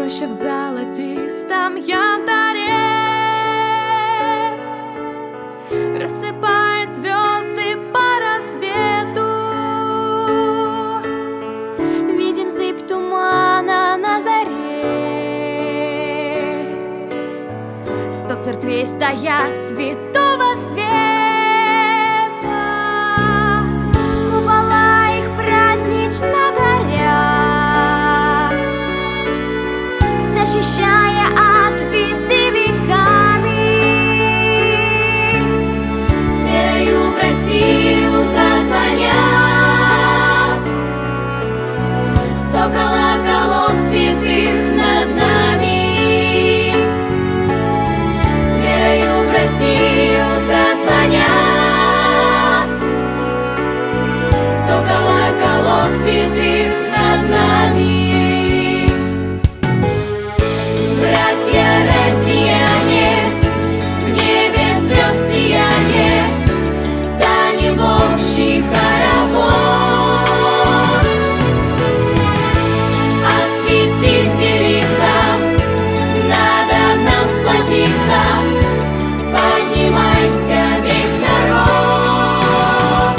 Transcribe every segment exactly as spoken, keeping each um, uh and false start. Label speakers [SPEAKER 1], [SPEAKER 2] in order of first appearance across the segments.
[SPEAKER 1] сокровища в золотистом янтаре рассыпает звезды по рассвету. Видим зыбь тумана на заре. Сто церквей стоят святого света. Купола их празднично горят, защищая от беды веками. С верою в Россию зазвонят сто колоколов святых над нами. С верою в Россию зазвонят сто колоколов святых над нами. Братья россияне, в небе звезд сияние, встанем в общий хоровод. Осветите лица, надо нам сплотиться, поднимайся весь народ.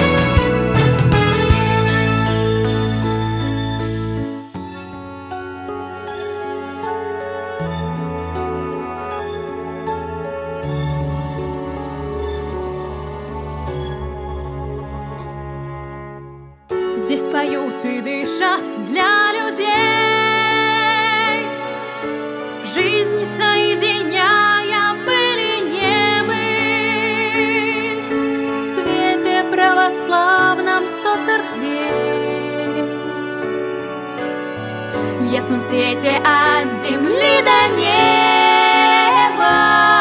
[SPEAKER 1] Здесь поют и дышат для людей, в жизни соединяя быль и немыль. В свете православном сто церквей, в ясном свете от земли до неба.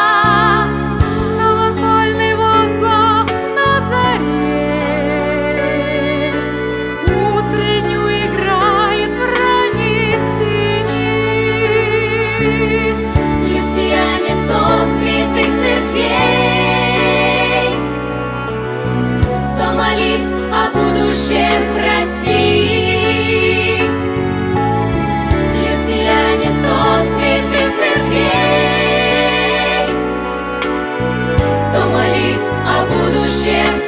[SPEAKER 1] Колокольный возглас на заре утреннюю играет в ранней сини. Люсияне сто святых церквей, сто молитв о будущем России. Люсияне сто святых церквей, сто молитв о будущем